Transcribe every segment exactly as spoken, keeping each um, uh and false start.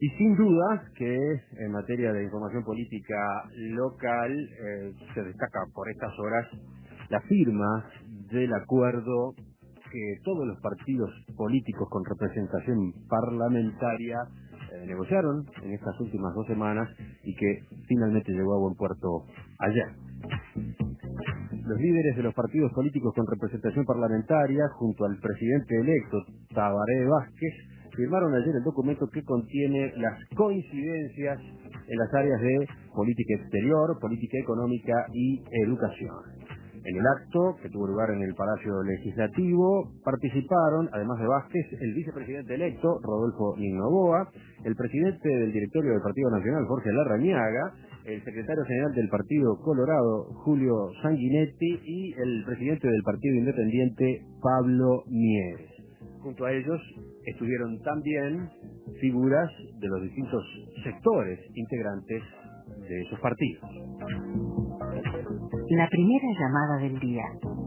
Y sin duda que en materia de información política local eh, se destaca por estas horas la firma del acuerdo que todos los partidos políticos con representación parlamentaria eh, negociaron en estas últimas dos semanas y que finalmente llegó a buen puerto ayer. Los líderes de los partidos políticos con representación parlamentaria, junto al presidente electo Tabaré Vázquez, firmaron ayer el documento que contiene las coincidencias en las áreas de política exterior, política económica y educación. En el acto, que tuvo lugar en el Palacio Legislativo, participaron, además de Vázquez, el vicepresidente electo, Rodolfo Noboa, el presidente del directorio del Partido Nacional, Jorge Larrañaga, el secretario general del Partido Colorado, Julio Sanguinetti, y el presidente del Partido Independiente, Pablo Mieres. Junto a ellos estuvieron también figuras de los distintos sectores integrantes de esos partidos. La primera llamada del día.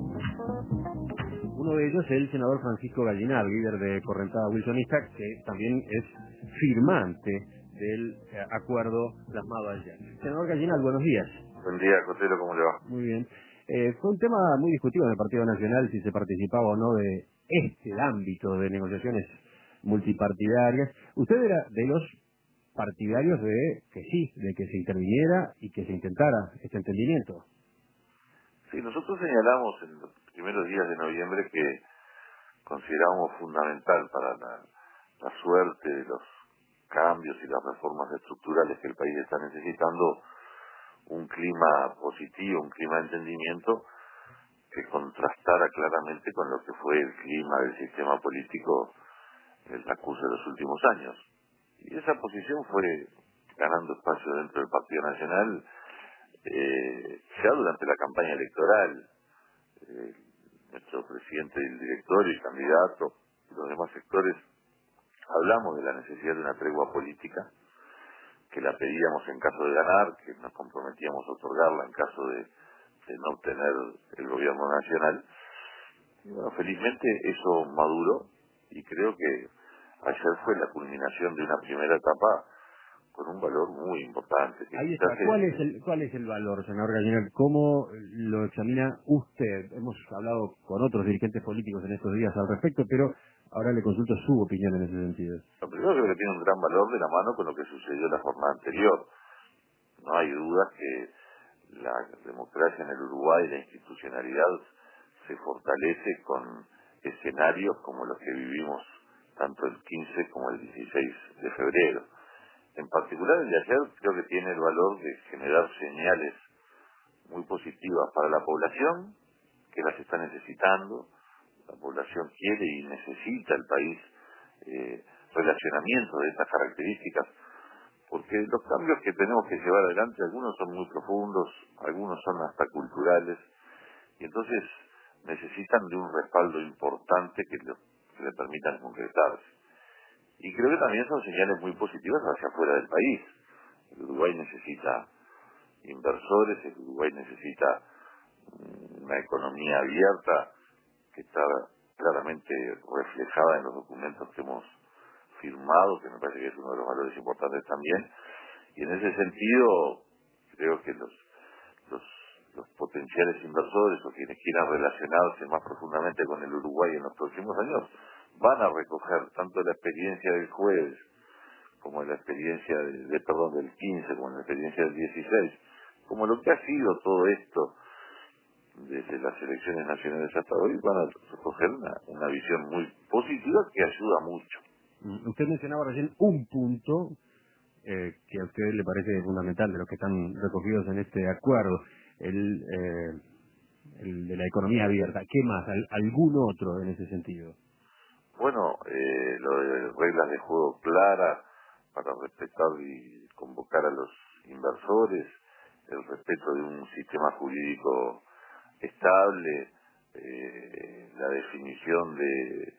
Uno de ellos, el senador Francisco Gallinal, líder de Correntada Wilsonista, que también es firmante del eh, acuerdo plasmado ayer. Senador Gallinal, buenos días. Buen día, Cotelo, ¿cómo le va? Muy bien. Eh, fue un tema muy discutido en el Partido Nacional si se participaba o no de este ámbito de negociaciones multipartidarias. Usted era de los partidarios de que sí, de que se interviniera y que se intentara este entendimiento. Sí, nosotros señalamos en los primeros días de noviembre que considerábamos fundamental para la, la suerte de los cambios y las reformas estructurales que el país está necesitando un clima positivo, un clima de entendimiento que contrastara claramente con lo que fue el clima del sistema político en el transcurso de los últimos años. Y esa posición fue ganando espacio dentro del Partido Nacional eh, ya durante la campaña electoral. Eh, nuestro presidente del directorio y candidato y los demás sectores hablamos de la necesidad de una tregua política, que la pedíamos en caso de ganar, que nos comprometíamos a otorgarla en caso de, de no obtener el gobierno nacional. Y bueno, felizmente eso maduró y creo que ayer fue la culminación de una primera etapa con un valor muy importante. Que Ahí está. ¿Cuál es el cuál es el valor, senador Gallinal? ¿Cómo lo examina usted? Hemos hablado con otros dirigentes políticos en estos días al respecto, pero ahora le consulto su opinión en ese sentido. Lo primero creo que tiene un gran valor de la mano con lo que sucedió la jornada anterior. No hay duda que la democracia en el Uruguay, la institucionalidad, se fortalece con escenarios como los que vivimos tanto el quince como el dieciséis de febrero. En particular el de ayer creo que tiene el valor de generar señales muy positivas para la población, que las está necesitando. La población quiere y necesita el país eh, relacionamientos de estas características, porque los cambios que tenemos que llevar adelante, algunos son muy profundos, algunos son hasta culturales, y entonces necesitan de un respaldo importante que, lo, que le permitan concretarse. Y creo que también son señales muy positivas hacia afuera del país. El Uruguay necesita inversores, el Uruguay necesita una economía abierta que está claramente reflejada en los documentos que hemos firmado, que me parece que es uno de los valores importantes también. Y en ese sentido, creo que los, los, los potenciales inversores o quienes quieran relacionarse más profundamente con el Uruguay en los próximos años van a recoger tanto la experiencia del jueves como la experiencia de, de perdón del quince, como la experiencia del dieciséis, como lo que ha sido todo esto desde las elecciones nacionales hasta hoy, van a recoger una, una visión muy positiva que ayuda mucho. Usted mencionaba recién un punto eh, que a usted le parece fundamental de los que están recogidos en este acuerdo, el, eh, el de la economía abierta. ¿Qué más? ¿Al, ¿Algún otro en ese sentido? Bueno, eh, lo de reglas de juego claras para respetar y convocar a los inversores, el respeto de un sistema jurídico estable, eh, la definición de,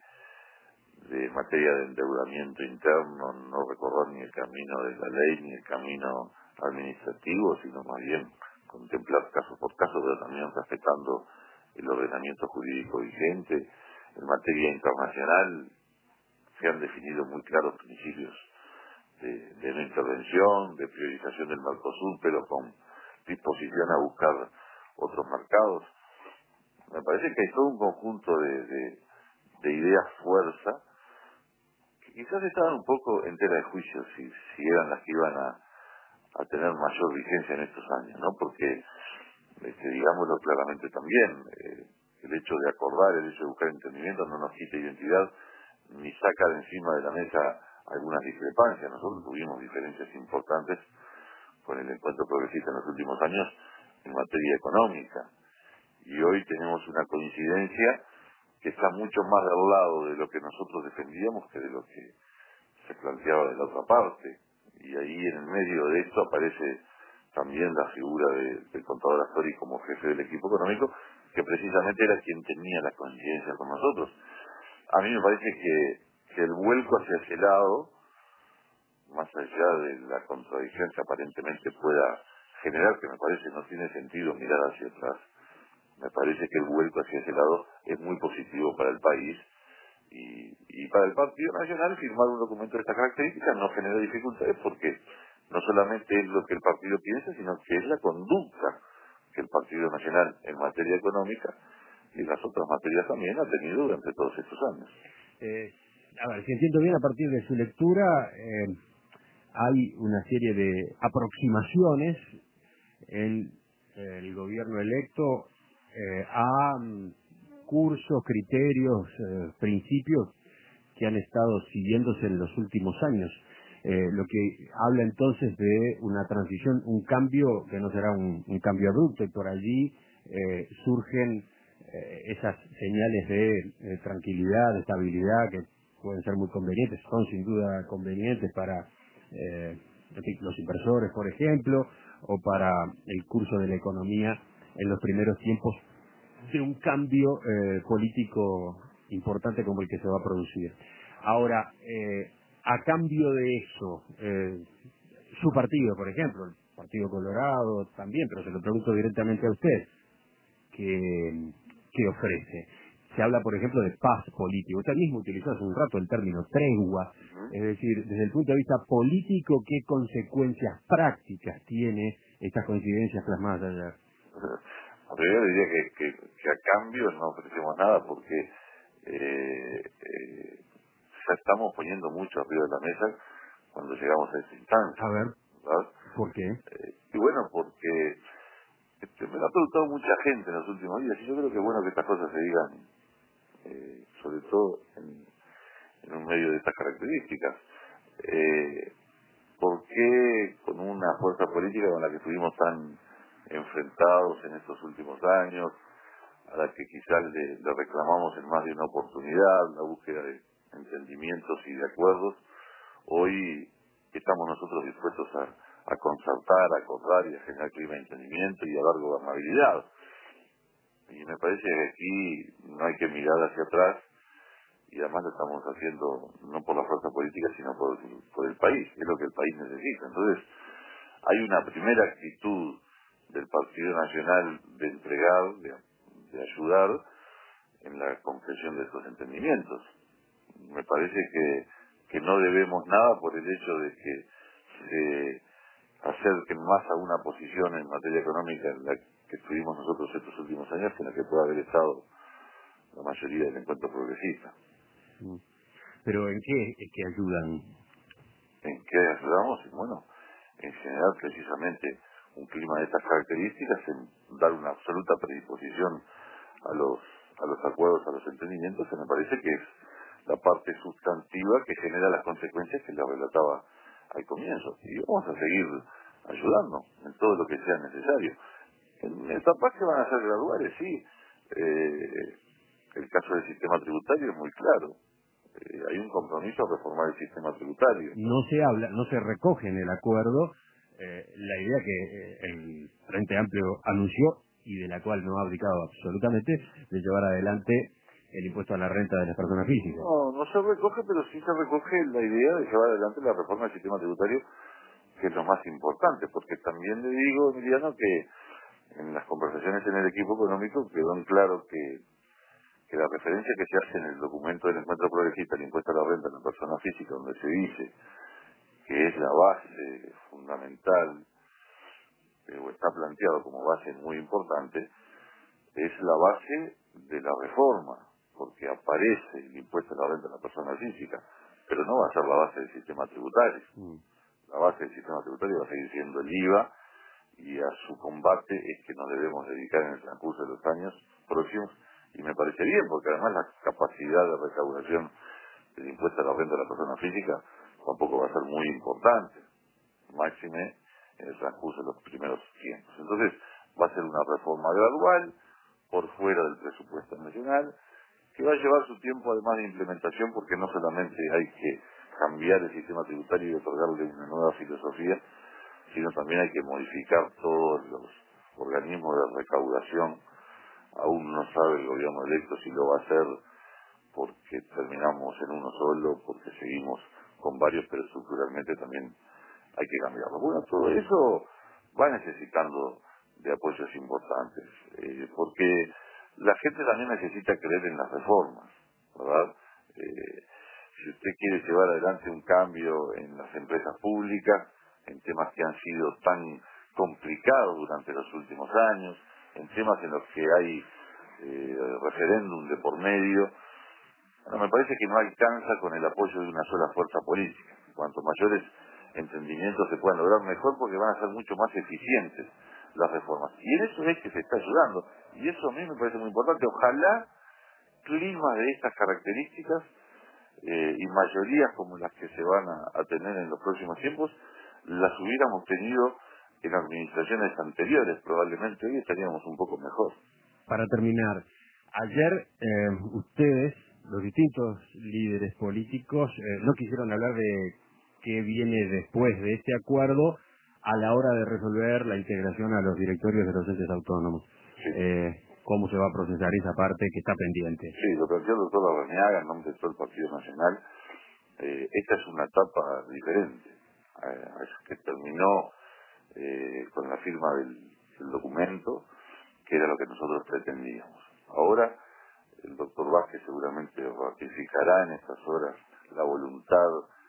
de materia de endeudamiento interno, no recorrer ni el camino de la ley ni el camino administrativo, sino más bien contemplar caso por caso, pero también respetando el ordenamiento jurídico vigente. En materia internacional se han definido muy claros principios de, de no intervención, de priorización del Mercosur, pero con disposición a buscar otros mercados. Me parece que hay todo un conjunto de, de, de ideas fuerza que quizás estaban un poco en tela de juicio si, si eran las que iban a, a tener mayor vigencia en estos años, ¿no? Porque, este, digámoslo claramente también, eh, el hecho de acordar, el hecho de buscar entendimiento no nos quita identidad ni saca de encima de la mesa algunas discrepancias. Nosotros tuvimos diferencias importantes con el encuentro progresista en los últimos años en materia económica. Y hoy tenemos una coincidencia que está mucho más del lado de lo que nosotros defendíamos que de lo que se planteaba de la otra parte. Y ahí en el medio de esto aparece también la figura de, del contador Astori como jefe del equipo económico, que precisamente era quien tenía la coincidencia con nosotros. A mí me parece que, que el vuelco hacia ese lado, más allá de la contradicción que aparentemente pueda generar, que me parece no tiene sentido mirar hacia atrás, me parece que el vuelco hacia ese lado es muy positivo para el país y, y para el Partido Nacional firmar un documento de esta característica no genera dificultades porque no solamente es lo que el partido piensa, sino que es la conducta que el Partido Nacional en materia económica y en las otras materias también ha tenido durante todos estos años. Eh, a ver, si entiendo bien, a partir de su lectura, eh, hay una serie de aproximaciones en el gobierno electo eh, a mm, cursos, criterios, eh, principios que han estado siguiéndose en los últimos años. Eh, lo que habla entonces de una transición, un cambio que no será un, un cambio abrupto, y por allí eh, surgen eh, esas señales de, de tranquilidad, de estabilidad, que pueden ser muy convenientes, son sin duda convenientes para eh, los inversores, por ejemplo, o para el curso de la economía en los primeros tiempos de un cambio eh, político importante como el que se va a producir. Ahora, eh, a cambio de eso, eh, su partido, por ejemplo, el Partido Colorado también, pero se lo pregunto directamente a usted, ¿qué, qué ofrece? Se habla, por ejemplo, de paz política. Usted mismo utilizó hace un rato el término tregua, es decir, desde el punto de vista político, ¿qué consecuencias prácticas tiene estas coincidencias plasmadas ayer? Yo diría que, que, que a cambio no ofrecemos nada porque eh, eh, ya estamos poniendo mucho arriba de la mesa cuando llegamos a esa instancia. A ver, ¿Verdad? ¿por qué? Eh, y bueno, porque este, me lo ha preguntado mucha gente en los últimos días y yo creo que es bueno que estas cosas se digan, eh, sobre todo en, en un medio de estas características. Eh, ¿Por qué con una fuerza política con la que estuvimos tan enfrentados en estos últimos años, a la que quizás le, le reclamamos en más de una oportunidad, la búsqueda de entendimientos y de acuerdos, hoy estamos nosotros dispuestos a, a concertar, a acordar y a generar clima de entendimiento y a dar gobernabilidad? Y me parece que aquí no hay que mirar hacia atrás y además lo estamos haciendo no por la fuerza política sino por, por el país, es lo que el país necesita. Entonces hay una primera actitud del Partido Nacional de entregar, de, de ayudar en la concreción de estos entendimientos. Me parece que, que no debemos nada por el hecho de que se acerquen más a una posición en materia económica en la que estuvimos nosotros estos últimos años que en la que pueda haber estado la mayoría del encuentro progresista. ¿Pero en qué es que ayudan? ¿En qué ayudamos? Y bueno, en general precisamente un clima de estas características, en dar una absoluta predisposición a los a los acuerdos, a los entendimientos, que me parece que es la parte sustantiva que genera las consecuencias que le relataba al comienzo. Y vamos a seguir ayudando en todo lo que sea necesario. En etapas que van a ser graduales, sí. Eh, el caso del sistema tributario es muy claro. Eh, hay un compromiso a reformar el sistema tributario. No se habla, no se recoge en el acuerdo eh, la idea que eh, el Frente Amplio anunció y de la cual no ha abdicado absolutamente, de llevar adelante el impuesto a la renta de las personas físicas. No, no se recoge, pero sí se recoge la idea de llevar adelante la reforma del sistema tributario, que es lo más importante, porque también le digo, Emiliano, que en las conversaciones en el equipo económico quedó en claro que, que la referencia que se hace en el documento del encuentro progresista, el impuesto a la renta de la persona física, donde se dice que es la base fundamental, eh, o está planteado como base muy importante, es la base de la reforma, porque aparece el impuesto a la renta de la persona física, pero no va a ser la base del sistema tributario. Mm. La base del sistema tributario va a seguir siendo el I V A, y a su combate es que nos debemos dedicar en el transcurso de los años próximos, y me parece bien, porque además la capacidad de recaudación del impuesto a la renta de la persona física tampoco va a ser muy importante, máxime en el transcurso de los primeros tiempos. Entonces va a ser una reforma gradual, por fuera del presupuesto nacional, que va a llevar su tiempo además de implementación, porque no solamente hay que cambiar el sistema tributario y otorgarle una nueva filosofía, sino también hay que modificar todos los organismos de recaudación. Aún no sabe el gobierno electo si lo va a hacer, porque terminamos en uno solo, porque seguimos con varios, pero estructuralmente también hay que cambiarlo. Bueno, todo eso va necesitando de apoyos importantes, eh, porque la gente también necesita creer en las reformas, ¿verdad? Eh, si usted quiere llevar adelante un cambio en las empresas públicas, en temas que han sido tan complicados durante los últimos años, en temas en los que hay eh, referéndum de por medio, bueno, me parece que no alcanza con el apoyo de una sola fuerza política. Cuanto mayores entendimientos se puedan lograr, mejor, porque van a ser mucho más eficientes las reformas. Y en eso es que se está ayudando. Y eso a mí me parece muy importante. Ojalá climas de estas características eh, y mayorías como las que se van a, a tener en los próximos tiempos, las hubiéramos tenido en administraciones anteriores. Probablemente hoy estaríamos un poco mejor. Para terminar, ayer eh, ustedes, los distintos líderes políticos, eh, no quisieron hablar de qué viene después de este acuerdo a la hora de resolver la integración a los directorios de los entes autónomos. Sí. Eh, ¿Cómo se va a procesar esa parte que está pendiente? Sí, lo planteó el doctor Larrañaga en nombre de todo el Partido Nacional. Eh, esta es una etapa diferente, eh, que terminó eh, con la firma del, del documento, que era lo que nosotros pretendíamos. Ahora, el doctor Vázquez seguramente ratificará en estas horas la voluntad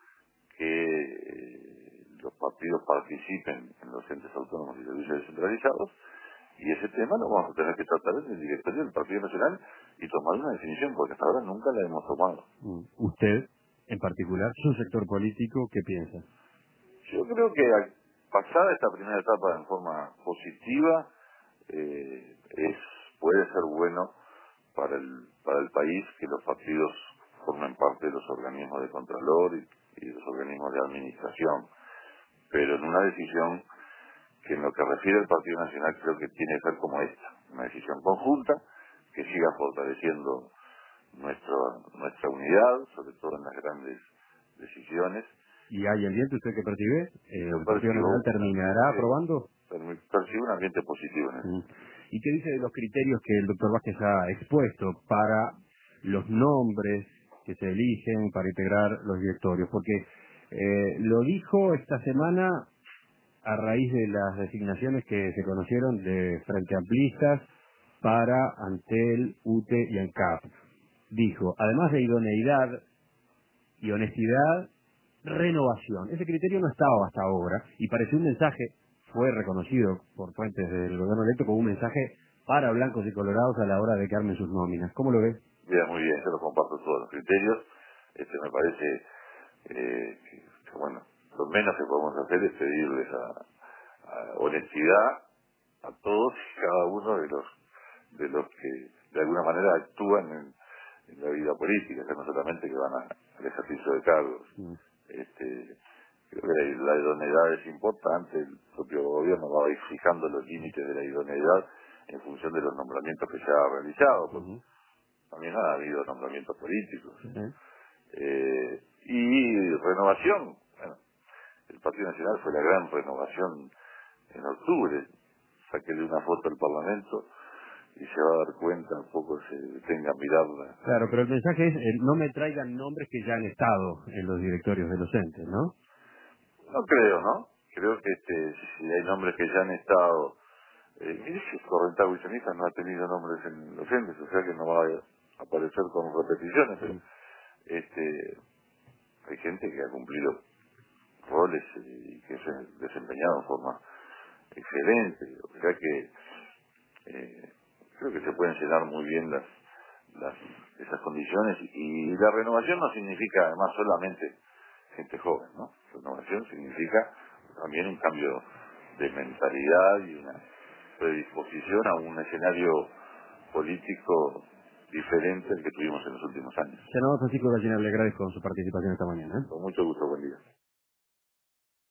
que eh, los partidos participen en los entes autónomos y servicios descentralizados, y ese tema lo vamos a tener que tratar en el directorio del Partido Nacional y tomar una definición, porque hasta ahora nunca la hemos tomado. ¿Usted, en particular, su sector político, qué piensa? Yo creo que al pasada esta primera etapa en forma positiva, eh, es puede ser bueno para el para el país que los partidos formen parte de los organismos de contralor y, y los organismos de administración, pero en una decisión que en lo que refiere al Partido Nacional creo que tiene que ser como esta, una decisión conjunta que siga fortaleciendo nuestra nuestra unidad, sobre todo en las grandes decisiones. ¿Y hay ambiente usted que percibe? Eh, Yo ¿El Partido Nacional terminará aprobando? Percibe un ambiente positivo en eso. Mm. ¿Y qué dice de los criterios que el doctor Vázquez ha expuesto para los nombres que se eligen para integrar los directorios? Porque eh, lo dijo esta semana a raíz de las designaciones que se conocieron de Frente Amplistas para Antel, U T E y ANCAP. Dijo, además de idoneidad y honestidad, renovación. Ese criterio no estaba hasta ahora y pareció un mensaje, fue reconocido por fuentes del gobierno electo como un mensaje para blancos y colorados a la hora de que armen sus nóminas. ¿Cómo lo ves? Bien, muy bien, yo lo comparto todos los criterios. Este me parece eh, que, que, bueno, lo menos que podemos hacer es pedirles a, a honestidad a todos y cada uno de los de los que de alguna manera actúan en, en la vida política, que no solamente que van a, al ejercicio de cargos. Mm. Este, creo que la, la idoneidad es importante, el propio gobierno va a ir fijando los límites de la idoneidad en función de los nombramientos que se ha realizado, porque uh-huh. también ha habido nombramientos políticos. Uh-huh. Eh, y renovación, bueno, el Partido Nacional fue la gran renovación en octubre, sáquele una foto al Parlamento y se va a dar cuenta, un poco se detenga a mirarla. Claro, pero el mensaje es, eh, no me traigan nombres que ya han estado en los directorios de los entes, ¿no? No creo, ¿no? Creo que este, si hay nombres que ya han estado, eh, mire si Correntado y Ceniza no ha tenido nombres en los entes, o sea que no va a aparecer con repeticiones, pero este, hay gente que ha cumplido roles y que se han desempeñado en forma excelente. O sea que eh, creo que se pueden llenar muy bien las, las esas condiciones, y la renovación no significa además solamente gente joven, ¿no? Renovación significa también un cambio de mentalidad y una predisposición a un escenario político diferente al que tuvimos en los últimos años. Senador Francisco Gallinal, le agradezco su participación esta mañana. ¿eh? Con mucho gusto, buen día.